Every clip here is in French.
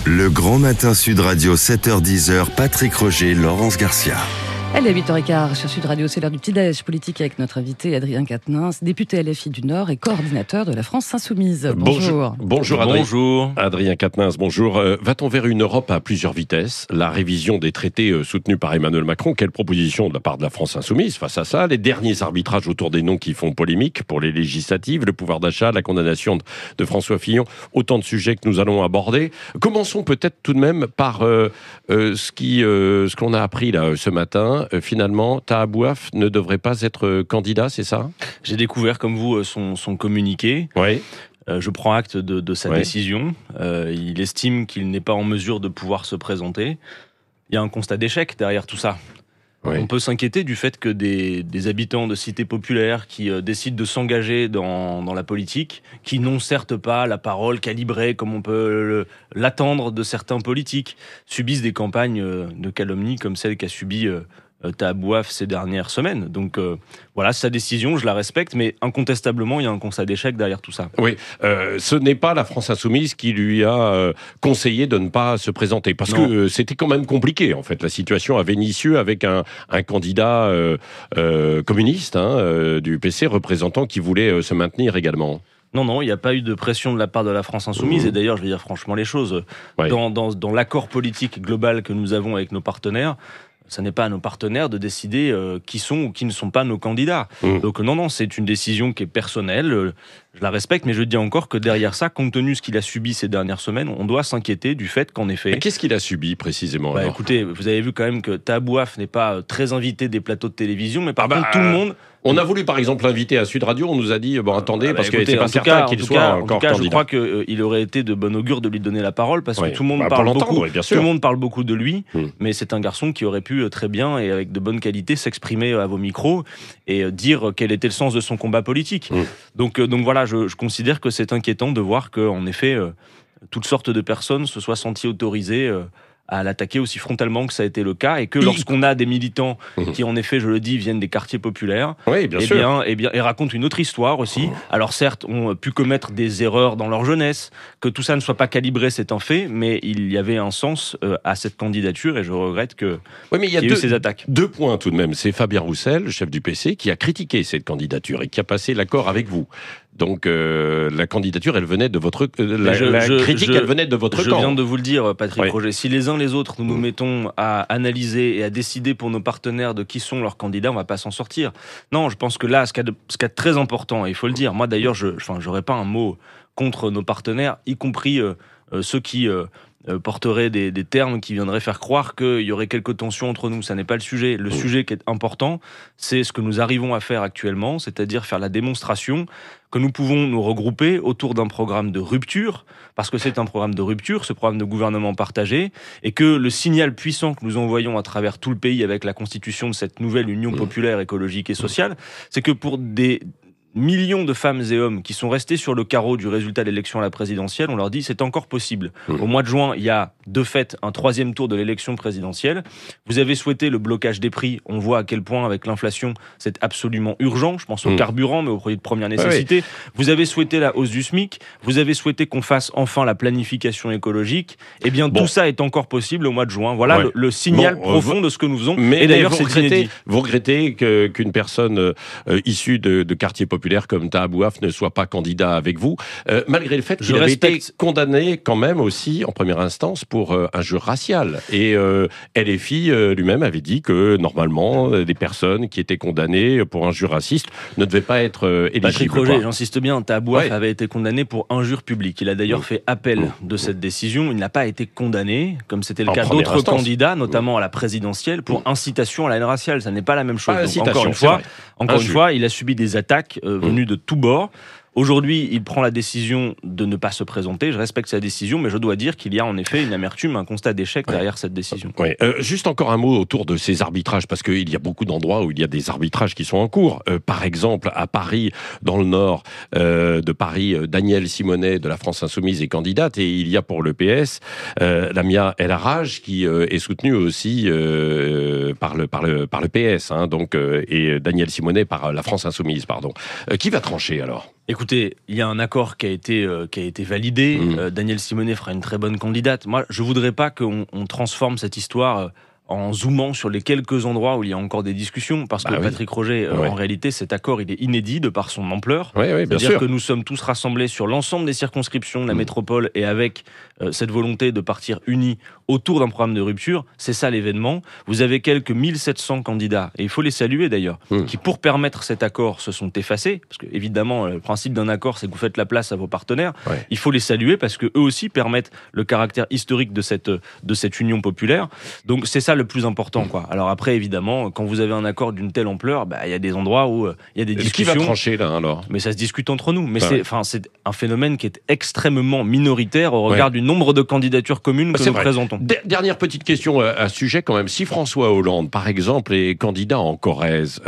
Le Grand Matin Sud Radio, 7h-10h, Patrick Roger, Laurence Garcia. Elle est 8h15 sur Sud Radio, c'est l'heure du petit-déj politique avec notre invité Adrien Quatennens, député LFI du Nord et coordinateur de la France Insoumise. Bonjour. Bonjour Adrien. Bonjour. Adrien Quatennens, bonjour. Va-t-on vers une Europe à plusieurs vitesses? La révision des traités soutenus par Emmanuel Macron, quelle proposition de la part de la France Insoumise face à ça? Les derniers arbitrages autour des noms qui font polémique pour les législatives, le pouvoir d'achat, la condamnation de François Fillon, autant de sujets que nous allons aborder. Commençons peut-être tout de même par ce qu'on a appris là ce matin. Finalement, Taha Bouaf ne devrait pas être candidat, c'est ça? J'ai découvert, comme vous, son communiqué. Oui. Je prends acte de sa décision. Il estime qu'il n'est pas en mesure de pouvoir se présenter. Il y a un constat d'échec derrière tout ça. Oui. On peut s'inquiéter du fait que des habitants de cités populaires qui décident de s'engager dans la politique, qui n'ont certes pas la parole calibrée comme on peut l'attendre de certains politiques, subissent des campagnes de calomnie comme celle qu'a subie Taha Bouaf ces dernières semaines. Donc voilà, sa décision, je la respecte, mais incontestablement, il y a un constat d'échec derrière tout ça. Oui, ce n'est pas la France Insoumise qui lui a conseillé de ne pas se présenter, parce que c'était quand même compliqué, en fait, la situation à Vénissieux, avec un candidat communiste du PC, représentant qui voulait se maintenir également. Non, il n'y a pas eu de pression de la part de la France Insoumise. Et d'ailleurs, je vais dire franchement les choses. Ouais. Dans l'accord politique global que nous avons avec nos partenaires, ce n'est pas à nos partenaires de décider qui sont ou qui ne sont pas nos candidats. Donc non, c'est une décision qui est personnelle. Je la respecte, mais je dis encore que derrière ça, compte tenu de ce qu'il a subi ces dernières semaines, on doit s'inquiéter du fait qu'en effet... Mais qu'est-ce qu'il a subi précisément alors? Écoutez, vous avez vu quand même que Taha Bouaf n'est pas très invité des plateaux de télévision, mais par contre tout le monde... On a voulu par exemple l'inviter à Sud Radio, on nous a dit attendez, parce que c'est pas certain qu'il soit encore candidat. Je crois qu'il aurait été de bon augure de lui donner la parole, parce que tout le monde parle beaucoup. Tout le monde parle beaucoup de lui, mais c'est un garçon qui aurait pu très bien et avec de bonnes qualités s'exprimer à vos micros et dire quel était le sens de son combat politique. Donc voilà, je considère que c'est inquiétant de voir qu'en effet toutes sortes de personnes se soient senties autorisées à l'attaquer aussi frontalement que ça a été le cas, et que lorsqu'on a des militants qui, en effet, je le dis, viennent des quartiers populaires, et racontent une autre histoire aussi. Alors certes, ont pu commettre des erreurs dans leur jeunesse, que tout ça ne soit pas calibré, c'est un fait, mais il y avait un sens à cette candidature, et je regrette qu'il y ait eu ces attaques. Deux points tout de même. C'est Fabien Roussel, le chef du PC, qui a critiqué cette candidature et qui a passé l'accord avec vous. Donc la candidature, elle venait de votre critique, elle venait de votre camp. Je viens de vous le dire, Patrick Roger. Si les uns les autres, nous nous mettons à analyser et à décider pour nos partenaires de qui sont leurs candidats, on va pas s'en sortir. Non, je pense que là, ce qu'il y a de très important, et il faut le dire, moi d'ailleurs, j'aurais pas un mot contre nos partenaires, y compris ceux qui porterait des termes qui viendraient faire croire qu'il y aurait quelques tensions entre nous. Ça n'est pas le sujet. Le sujet qui est important, c'est ce que nous arrivons à faire actuellement, c'est-à-dire faire la démonstration que nous pouvons nous regrouper autour d'un programme de rupture, parce que c'est un programme de rupture, ce programme de gouvernement partagé, et que le signal puissant que nous envoyons à travers tout le pays avec la constitution de cette nouvelle Union populaire, écologique et sociale, c'est que pour des millions de femmes et hommes qui sont restés sur le carreau du résultat de l'élection à la présidentielle, on leur dit c'est encore possible. Au mois de juin, il y a de fait un troisième tour de l'élection présidentielle. Vous avez souhaité le blocage des prix. On voit à quel point avec l'inflation c'est absolument urgent. Je pense au carburant, mais aux produits de première nécessité. Vous avez souhaité la hausse du SMIC. Vous avez souhaité qu'on fasse enfin la planification écologique. Eh bien, tout ça est encore possible au mois de juin. Voilà le signal profond de ce que nous faisons. Et d'ailleurs, vous regrettez qu'une personne issue de quartiers populaires comme Taha Bouaf ne soit pas candidat avec vous, malgré le fait qu'il avait été condamné quand même aussi en première instance pour injure raciale. Et LFI lui-même avait dit que normalement, des personnes qui étaient condamnées pour injure raciste ne devaient pas être éligibles. Patrick Roger, j'insiste bien, Taha Bouaf avait été condamné pour injure publique. Il a d'ailleurs fait appel de cette décision. Il n'a pas été condamné, comme c'était le cas d'autres candidats, notamment à la présidentielle, pour incitation à la haine raciale. Ça n'est pas la même chose. Donc, encore une fois, il a subi des attaques venues de tous bords. Aujourd'hui, il prend la décision de ne pas se présenter. Je respecte sa décision, mais je dois dire qu'il y a en effet une amertume, un constat d'échec derrière cette décision. Juste encore un mot autour de ces arbitrages, parce qu'il y a beaucoup d'endroits où il y a des arbitrages qui sont en cours. Par exemple, à Paris, dans le nord de Paris, Danielle Simonet de la France Insoumise est candidate, et il y a pour le PS Lamia El Harraj qui est soutenue aussi par le PS, et Danielle Simonet par la France Insoumise, pardon. Qui va trancher alors ? Écoutez, il y a un accord qui a été validé. Danielle Simonet fera une très bonne candidate. Moi, je voudrais pas qu'on transforme cette histoire en zoomant sur les quelques endroits où il y a encore des discussions, parce que Patrick Roger, en réalité, cet accord, il est inédit de par son ampleur. C'est-à-dire que nous sommes tous rassemblés sur l'ensemble des circonscriptions de la métropole et avec cette volonté de partir unis autour d'un programme de rupture. C'est ça l'événement. Vous avez quelques 1700 candidats, et il faut les saluer d'ailleurs, qui pour permettre cet accord se sont effacés, parce que évidemment, le principe d'un accord, c'est que vous faites la place à vos partenaires. Il faut les saluer parce que eux aussi permettent le caractère historique de cette union populaire. Donc c'est ça le plus important, quoi. Alors après, évidemment, quand vous avez un accord d'une telle ampleur, il y a des endroits où il y a des discussions. Qui va trancher là alors ? Mais ça se discute entre nous. Mais c'est un phénomène qui est extrêmement minoritaire au regard du nombre de candidatures communes que nous présentons. Dernière petite question à ce sujet quand même. Si François Hollande, par exemple, est candidat en Corrèze,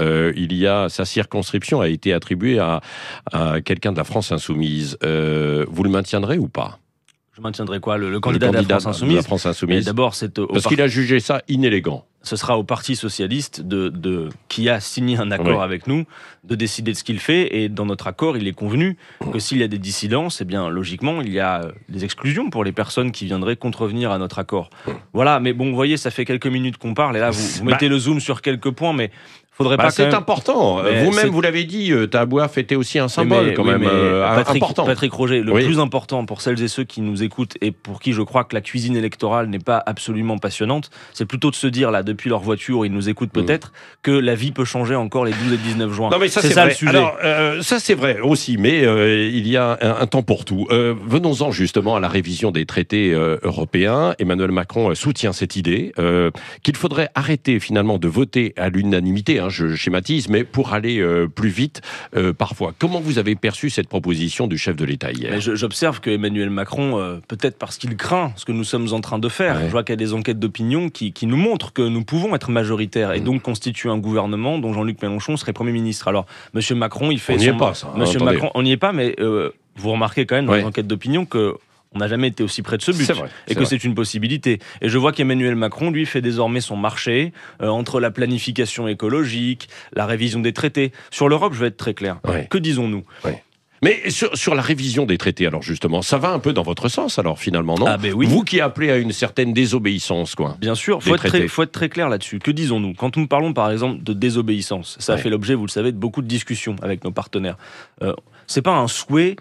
sa circonscription a été attribuée à quelqu'un de la France Insoumise. Vous le maintiendrez ou pas ? Je maintiendrai quoi ? Le candidat de la France Insoumise. D'abord, parce qu'il a jugé ça inélégant. Ce sera au Parti Socialiste qui a signé un accord avec nous de décider de ce qu'il fait. Et dans notre accord, il est convenu que s'il y a des dissidences, logiquement, il y a des exclusions pour les personnes qui viendraient contrevenir à notre accord. Voilà, mais bon, vous voyez, ça fait quelques minutes qu'on parle. Et là, vous mettez le zoom sur quelques points, mais faudrait pas c'est important. Vous-même, vous l'avez dit, Tahabouaf était aussi un symbole important. Patrick Roger, le plus important pour celles et ceux qui nous écoutent et pour qui je crois que la cuisine électorale n'est pas absolument passionnante, c'est plutôt de se dire, là, depuis leur voiture, ils nous écoutent peut-être, que la vie peut changer encore les 12 et 19 juin. Non, mais ça, c'est ça vrai. Le sujet. Alors, ça, c'est vrai aussi, mais il y a un temps pour tout. Venons-en justement à la révision des traités européens. Emmanuel Macron soutient cette idée qu'il faudrait arrêter finalement de voter à l'unanimité, je schématise, mais pour aller plus vite parfois. Comment vous avez perçu cette proposition du chef de l'État hier ? J'observe que Emmanuel Macron, peut-être parce qu'il craint ce que nous sommes en train de faire, je vois qu'il y a des enquêtes d'opinion qui nous montrent que nous pouvons être majoritaires et donc constituer un gouvernement dont Jean-Luc Mélenchon serait Premier ministre. Alors, Monsieur Macron, il fait... On n'y est pas, ça. Macron, on n'y est pas, mais vous remarquez quand même dans les enquêtes d'opinion que on n'a jamais été aussi près de ce but, c'est une possibilité. Et je vois qu'Emmanuel Macron, lui, fait désormais son marché entre la planification écologique, la révision des traités. Sur l'Europe, je vais être très clair. Que disons-nous ? Mais sur la révision des traités, alors justement, ça va un peu dans votre sens, alors finalement, non ? Oui. Vous qui appelez à une certaine désobéissance, quoi. Bien sûr, faut être très clair là-dessus. Que disons-nous ? Quand nous parlons, par exemple, de désobéissance, ça a fait l'objet, vous le savez, de beaucoup de discussions avec nos partenaires. C'est pas un souhait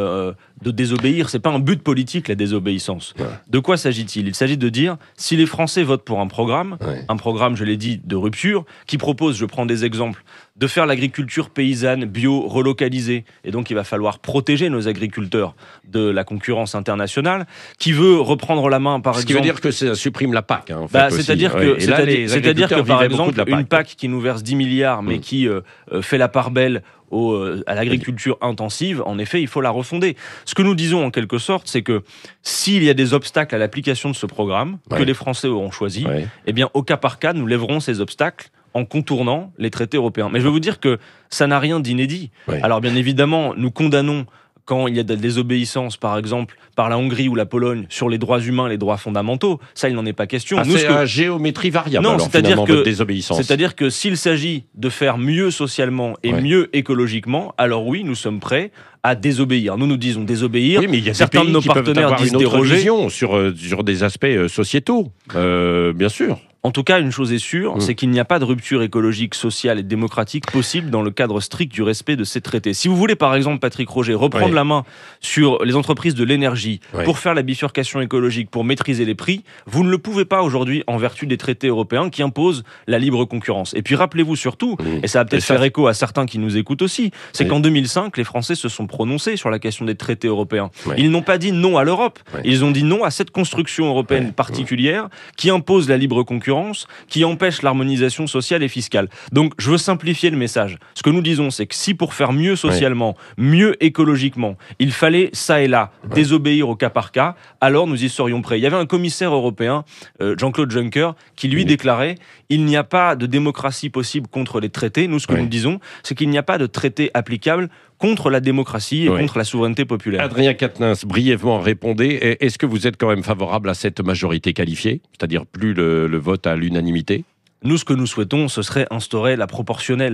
de désobéir, c'est pas un but politique la désobéissance. De quoi s'agit-il ? Il s'agit de dire, si les Français votent pour un programme, je l'ai dit, de rupture, qui propose, je prends des exemples, de faire l'agriculture paysanne, bio, relocalisée, et donc il va falloir protéger nos agriculteurs de la concurrence internationale, qui veut reprendre la main, par exemple... Ce qui veut dire que ça supprime la PAC, en fait, c'est-à-dire que, par exemple, une PAC qui nous verse 10 milliards, mais qui fait la part belle à l'agriculture intensive, en effet, il faut la refonder. Ce que nous disons en quelque sorte, c'est que s'il y a des obstacles à l'application de ce programme, que les Français auront choisi, eh bien, au cas par cas, nous lèverons ces obstacles en contournant les traités européens. Mais je veux vous dire que ça n'a rien d'inédit. Alors, bien évidemment, nous condamnons quand il y a de la désobéissance, par exemple, par la Hongrie ou la Pologne, sur les droits humains, les droits fondamentaux, ça, il n'en est pas question. C'est à géométrie variable, votre désobéissance. C'est-à-dire que s'il s'agit de faire mieux socialement et mieux écologiquement, alors oui, nous sommes prêts à désobéir. Nous disons désobéir. Oui, mais il y a certains de nos partenaires disent déroger sur des aspects sociétaux, bien sûr. En tout cas, une chose est sûre, c'est qu'il n'y a pas de rupture écologique, sociale et démocratique possible dans le cadre strict du respect de ces traités. Si vous voulez, par exemple, Patrick Roger, reprendre la main sur les entreprises de l'énergie pour faire la bifurcation écologique, pour maîtriser les prix, vous ne le pouvez pas aujourd'hui en vertu des traités européens qui imposent la libre concurrence. Et puis rappelez-vous surtout, et ça va peut-être faire écho à certains qui nous écoutent aussi, c'est qu'en 2005, les Français se sont prononcés sur la question des traités européens. Ils n'ont pas dit non à l'Europe, ils ont dit non à cette construction européenne particulière qui impose la libre concurrence, qui empêche l'harmonisation sociale et fiscale. Donc, je veux simplifier le message. Ce que nous disons, c'est que si pour faire mieux socialement, mieux écologiquement, il fallait, ça et là, désobéir au cas par cas, alors nous y serions prêts. Il y avait un commissaire européen, Jean-Claude Juncker, qui lui déclarait « Il n'y a pas de démocratie possible contre les traités ». Nous, ce que nous disons, c'est qu'il n'y a pas de traité applicable contre la démocratie et contre la souveraineté populaire. Adrien Quatennens, brièvement répondez. Est-ce que vous êtes quand même favorable à cette majorité qualifiée, c'est-à-dire plus le vote à l'unanimité ? Nous, ce que nous souhaitons, ce serait instaurer la proportionnelle.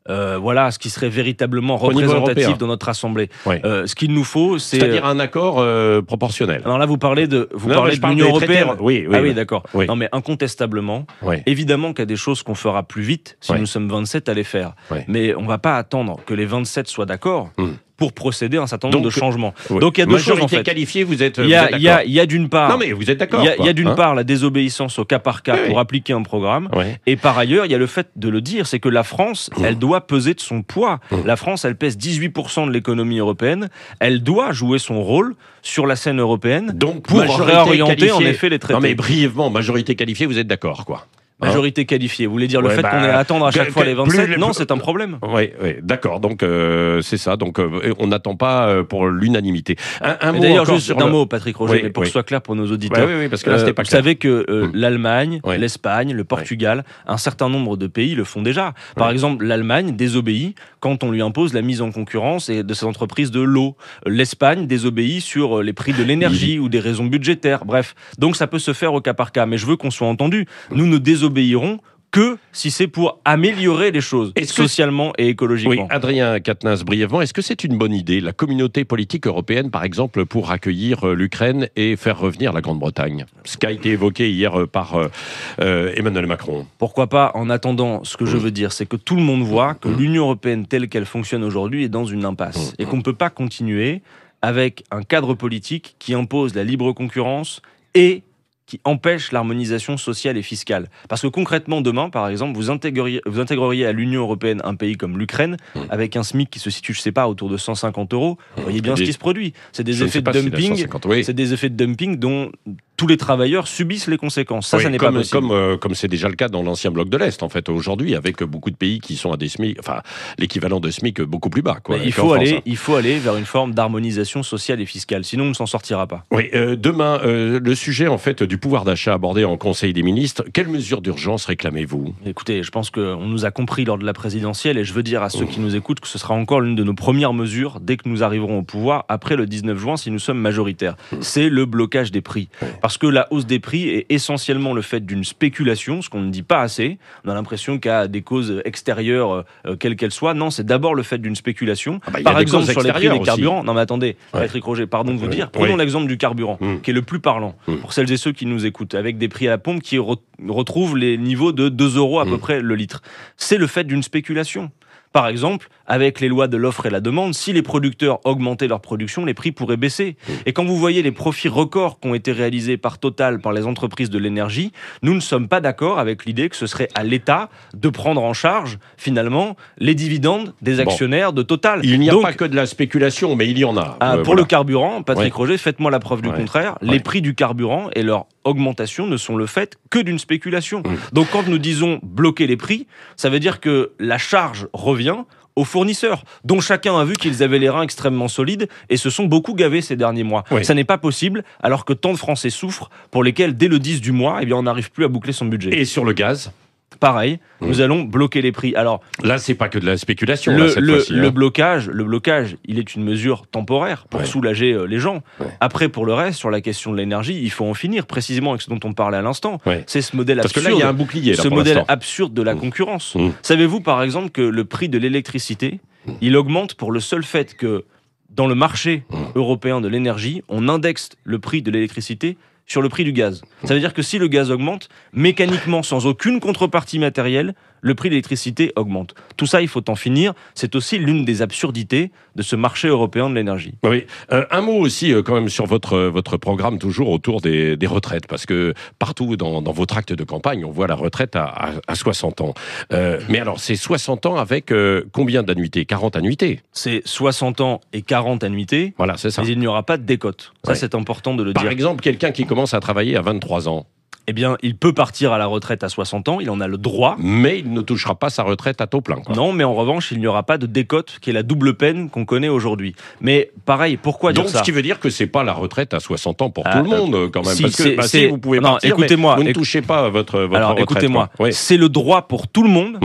voilà ce qui serait véritablement Au niveau représentatif européen. dans notre assemblée. Ouais. Ce qu'il nous faut, C'est-à-dire un accord proportionnel. Alors là, vous parlez de je parle l'Union des traités, européenne. oui, Ah oui, d'accord. Oui. Non, mais incontestablement, Oui. évidemment qu'il y a des choses qu'on fera plus vite si Ouais. nous sommes 27 à les faire. Ouais. Mais on va pas attendre que les 27 soient d'accord pour procéder à un certain nombre Donc, de changements. Oui. Donc il y a deux choses en Majorité fait. qualifiée, vous êtes Il y d'accord. a d'une part. Non mais vous êtes d'accord. Il y a d'une quoi, part la désobéissance au cas par cas Oui, pour oui. appliquer un programme. Ouais. Et par ailleurs, il y a le fait de le dire, c'est que la France, elle doit peser de son poids. Mmh. La France, elle pèse 18% de l'économie européenne. Elle doit jouer son rôle sur la scène européenne Donc pour majorité réorienter en qualifiée. effet les traités. Non mais brièvement, majorité qualifiée, vous êtes d'accord quoi. Majorité qualifiée. Vous voulez dire le Ouais, fait qu'on ait à attendre à chaque fois les 27 Non, c'est un problème. Oui, d'accord. Donc c'est ça. Donc on n'attend pas pour l'unanimité. Un mot D'ailleurs, encore juste sur un le... mot, Patrick Roger, Oui, mais pour que oui. ce soit clair pour nos auditeurs. Oui, parce que là c'était pas vous clair. savez que l'Allemagne, Ouais. l'Espagne, le Portugal, un certain nombre de pays le font déjà. Par exemple, l'Allemagne désobéit quand on lui impose la mise en concurrence et de ses entreprises de l'eau. L'Espagne désobéit sur les prix de l'énergie ou des raisons budgétaires. Bref, donc ça peut se faire au cas par cas. Mais je veux qu'on soit entendu. Nous ne désobéirons que si c'est pour améliorer les choses socialement et écologiquement. Oui, Adrien Quatennens, brièvement, est-ce que c'est une bonne idée, la communauté politique européenne, par exemple, pour accueillir l'Ukraine et faire revenir la Grande-Bretagne? Ce qui a été évoqué hier par Emmanuel Macron. Pourquoi pas? En attendant, ce que je veux dire, c'est que tout le monde voit que l'Union européenne telle qu'elle fonctionne aujourd'hui est dans une impasse et qu'on ne peut pas continuer avec un cadre politique qui impose la libre concurrence et qui empêche l'harmonisation sociale et fiscale. Parce que concrètement, demain, par exemple, vous intégreriez à l'Union européenne un pays comme l'Ukraine, avec un SMIC qui se situe, je sais pas, autour de 150 €. Vous voyez bien ce qui se produit. C'est des effets de dumping. C'est des effets de dumping dont tous les travailleurs subissent les conséquences. Ça n'est pas possible. Comme c'est déjà le cas dans l'ancien bloc de l'Est, en fait, aujourd'hui, avec beaucoup de pays qui sont à des SMIC, enfin, l'équivalent de SMIC beaucoup plus bas. Quoi, il faut aller vers une forme d'harmonisation sociale et fiscale. Sinon, on ne s'en sortira pas. Oui, demain, le sujet, en fait, du pouvoir d'achat abordé en Conseil des ministres, quelles mesures d'urgence réclamez-vous? Écoutez, je pense qu'on nous a compris lors de la présidentielle et je veux dire à ceux qui nous écoutent que ce sera encore l'une de nos premières mesures dès que nous arriverons au pouvoir, après le 19 juin, si nous sommes majoritaires. C'est le blocage des prix. Parce que la hausse des prix est essentiellement le fait d'une spéculation, ce qu'on ne dit pas assez. On a l'impression qu'il y a des causes extérieures, quelles qu'elles soient. Non, c'est d'abord le fait d'une spéculation. Par exemple, sur les prix des carburants. Non mais attendez, Patrick Roger, pardon de vous dire. Prenons l'exemple du carburant, qui est le plus parlant pour celles et ceux qui nous écoutent, avec des prix à la pompe qui retrouvent les niveaux de 2 € à peu près le litre. C'est le fait d'une spéculation. Par exemple, avec les lois de l'offre et la demande, si les producteurs augmentaient leur production, les prix pourraient baisser. Et quand vous voyez les profits records qui ont été réalisés par Total, par les entreprises de l'énergie, nous ne sommes pas d'accord avec l'idée que ce serait à l'État de prendre en charge, finalement, les dividendes des actionnaires de Total. Il n'y a pas que de la spéculation, mais il y en a. Pour le carburant, Patrick Roger, faites-moi la preuve du contraire. Les prix du carburant et leur augmentation ne sont le fait que d'une spéculation. Donc quand nous disons bloquer les prix, ça veut dire que la charge revient aux fournisseurs, dont chacun a vu qu'ils avaient les reins extrêmement solides et se sont beaucoup gavés ces derniers mois. Ça n'est pas possible, alors que tant de Français souffrent, pour lesquels, dès le 10 du mois, on n'arrive plus à boucler son budget. Et sur le gaz ? Pareil, nous allons bloquer les prix. Alors là, c'est pas que de la spéculation. Le blocage, il est une mesure temporaire pour soulager les gens. Après, pour le reste, sur la question de l'énergie, il faut en finir précisément avec ce dont on parlait à l'instant. C'est ce modèle absurde. Parce que là, il y a un bouclier. Ce modèle absurde de la concurrence. Savez-vous, par exemple, que le prix de l'électricité, il augmente pour le seul fait que dans le marché européen de l'énergie, on indexe le prix de l'électricité sur le prix du gaz. Ça veut dire que si le gaz augmente, mécaniquement, sans aucune contrepartie matérielle, le prix de l'électricité augmente. Tout ça, il faut en finir. C'est aussi l'une des absurdités de ce marché européen de l'énergie. Oui. Un mot aussi, quand même, sur votre programme, toujours autour des retraites, parce que partout dans vos tracts de campagne, on voit la retraite à 60 ans. Mais alors, c'est 60 ans avec combien d'annuités? 40 annuités? C'est 60 ans et 40 annuités. Voilà, c'est ça. Mais il n'y aura pas de décote. Ça, c'est important de le dire. Par exemple, quelqu'un qui commence à travailler à 23 ans. Eh bien, il peut partir à la retraite à 60 ans, il en a le droit. Mais il ne touchera pas sa retraite à taux plein. Non, mais en revanche, il n'y aura pas de décote, qui est la double peine qu'on connaît aujourd'hui. Mais pareil, pourquoi dire ça ? Donc, ce qui veut dire que c'est pas la retraite à 60 ans pour tout le monde, quand même. Si, parce que si vous pouvez partir, écoutez-moi, mais vous ne touchez pas votre alors, retraite. écoutez-moi, c'est le droit pour tout le monde.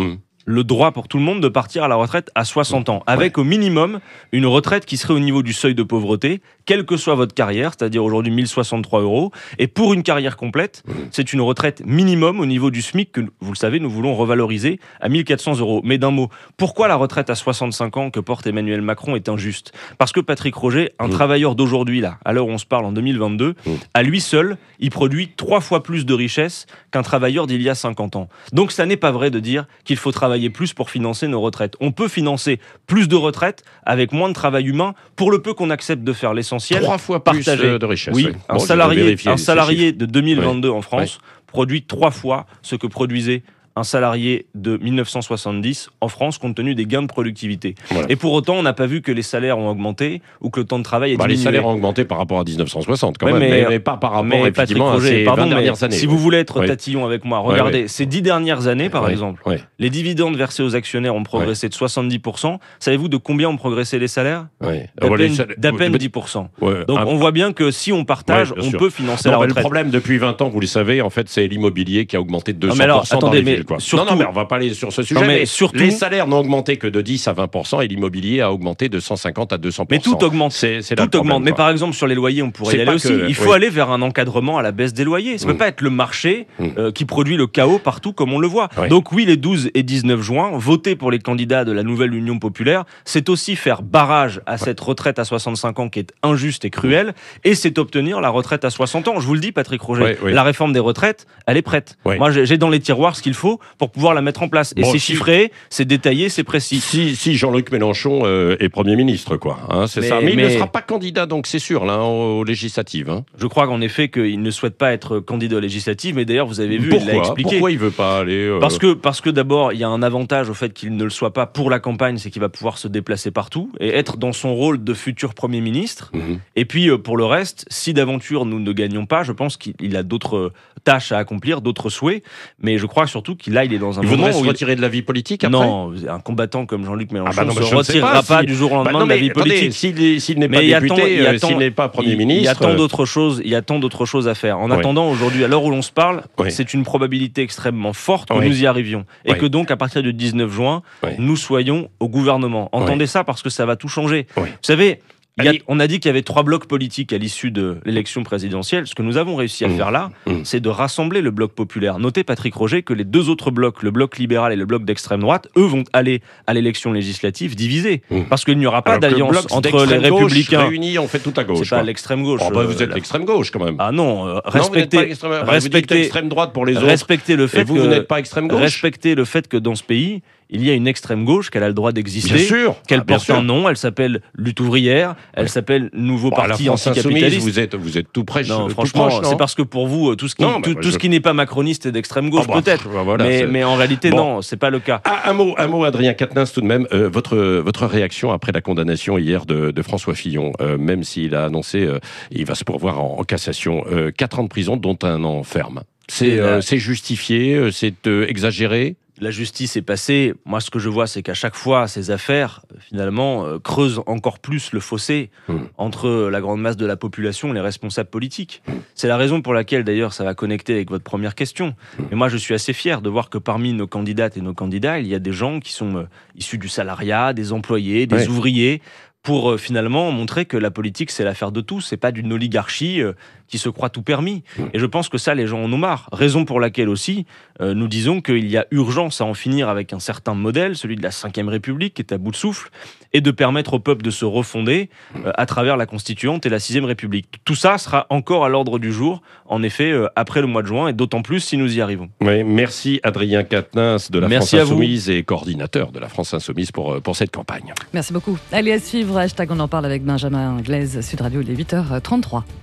le droit pour tout le monde de partir à la retraite à 60 ans, avec au minimum une retraite qui serait au niveau du seuil de pauvreté, quelle que soit votre carrière, c'est-à-dire aujourd'hui 1063 €. Et pour une carrière complète, c'est une retraite minimum au niveau du SMIC que, vous le savez, nous voulons revaloriser à 1400 €. Mais d'un mot, pourquoi la retraite à 65 ans que porte Emmanuel Macron est injuste ? Parce que Patrick Roger, un travailleur d'aujourd'hui, là, à l'heure où on se parle en 2022, à lui seul, il produit 3 fois plus de richesse qu'un travailleur d'il y a 50 ans. Donc ça n'est pas vrai de dire qu'il faut travailler plus pour financer nos retraites. On peut financer plus de retraites avec moins de travail humain, pour le peu qu'on accepte de faire l'essentiel. 3 fois plus de richesse. Oui, Bon, un salarié de 2022 en France produit 3 fois ce que produisait un salarié de 1970 en France, compte tenu des gains de productivité. Voilà. Et pour autant, on n'a pas vu que les salaires ont augmenté ou que le temps de travail a diminué. Les salaires ont augmenté par rapport à 1960 quand même, mais pas par rapport effectivement à ces 20 dernières années. Si vous voulez être tatillon avec moi, regardez, ces 10 dernières années, par exemple, les dividendes versés aux actionnaires ont progressé de 70%. Savez-vous de combien ont progressé les salaires ? D'à peine 10%. Donc on voit bien que si on partage, on peut financer la retraite. Le problème depuis 20 ans, vous le savez, en fait, c'est l'immobilier qui a augmenté de 200% dans les villes. Surtout, non, mais on va pas aller sur ce sujet. Mais surtout, les salaires n'ont augmenté que de 10 à 20% et l'immobilier a augmenté de 150 à 200%. Mais tout augmente. C'est tout augmente. Problème, mais par exemple, sur les loyers, on pourrait y aller aussi. Il faut aller vers un encadrement à la baisse des loyers. Ça ne peut pas être le marché qui produit le chaos partout comme on le voit. Donc oui, les 12 et 19 juin, voter pour les candidats de la nouvelle Union populaire, c'est aussi faire barrage à cette retraite à 65 ans qui est injuste et cruelle, et c'est obtenir la retraite à 60 ans. Je vous le dis, Patrick Roger, la réforme des retraites, elle est prête. Moi, j'ai dans les tiroirs ce qu'il faut pour pouvoir la mettre en place. Et c'est chiffré, c'est détaillé, c'est précis. Si Jean-Luc Mélenchon est Premier ministre, quoi. C'est ça. Mais il ne sera pas candidat, donc c'est sûr, là, aux législatives. Je crois qu'en effet, qu'il ne souhaite pas être candidat aux législatives, mais d'ailleurs, vous avez vu, il l'a expliqué. Pourquoi il ne veut pas aller Parce que d'abord, il y a un avantage au fait qu'il ne le soit pas pour la campagne, c'est qu'il va pouvoir se déplacer partout et être dans son rôle de futur Premier ministre. Et puis, pour le reste, si d'aventure nous ne gagnons pas, je pense qu'il a d'autres tâches à accomplir, d'autres souhaits, mais je crois surtout qu'il est dans un moment voudrait se retirer de la vie politique après ? Non, un combattant comme Jean-Luc Mélenchon ne se retirera pas du jour au lendemain de la vie politique. S'il n'est pas député, s'il n'est pas Premier ministre... Il y a tant d'autres choses à faire. En attendant, aujourd'hui, à l'heure où l'on se parle, c'est une probabilité extrêmement forte que nous y arrivions. Et que donc, à partir du 19 juin, nous soyons au gouvernement. Entendez ça parce que ça va tout changer. Vous savez... On a dit qu'il y avait 3 blocs politiques à l'issue de l'élection présidentielle. Ce que nous avons réussi à faire là, c'est de rassembler le bloc populaire. Notez, Patrick Roger, que les 2 autres blocs, le bloc libéral et le bloc d'extrême droite, eux vont aller à l'élection législative divisés. Parce qu'il n'y aura pas d'alliance entre les républicains. Réunis, on fait tout à gauche. C'est pas l'extrême gauche. Vous êtes l'extrême gauche quand même. Ah non, respectez l'extrême droite pour les autres. Respectez le fait que vous n'êtes pas extrême gauche. Respectez le fait que dans ce pays, il y a une extrême gauche qu'elle a le droit d'exister. Bien sûr. Qu'elle porte un nom, elle s'appelle Lutte ouvrière, elle s'appelle Nouveau Parti anticapitaliste. Vous êtes tout près. Non, franchement, c'est parce que pour vous, tout ce qui n'est pas macroniste est d'extrême gauche, peut-être. Mais en réalité, non, c'est pas le cas. Un mot, Adrien Quatennens, tout de même. Votre réaction après la condamnation hier de François Fillon, même s'il a annoncé, il va se pourvoir en cassation, 4 ans de prison, dont 1 an ferme. C'est justifié, c'est exagéré. La justice est passée. Moi, ce que je vois, c'est qu'à chaque fois, ces affaires, finalement, creusent encore plus le fossé entre la grande masse de la population et les responsables politiques. C'est la raison pour laquelle, d'ailleurs, ça va connecter avec votre première question. Mais moi, je suis assez fier de voir que parmi nos candidates et nos candidats, il y a des gens qui sont issus du salariat, des employés, des ouvriers, pour finalement montrer que la politique, c'est l'affaire de tous, c'est pas d'une oligarchie qui se croit tout permis. Et je pense que ça, les gens en ont marre. Raison pour laquelle aussi, nous disons qu'il y a urgence à en finir avec un certain modèle, celui de la Ve République, qui est à bout de souffle, et de permettre au peuple de se refonder à travers la Constituante et la Sixième République. Tout ça sera encore à l'ordre du jour, en effet, après le mois de juin, et d'autant plus si nous y arrivons. Oui, merci Adrien Quatennens de la France Insoumise et coordinateur de la France Insoumise pour cette campagne. Merci beaucoup. Allez, à suivre, #, on en parle avec Benjamin Glaise, Sud Radio, il est 8h33.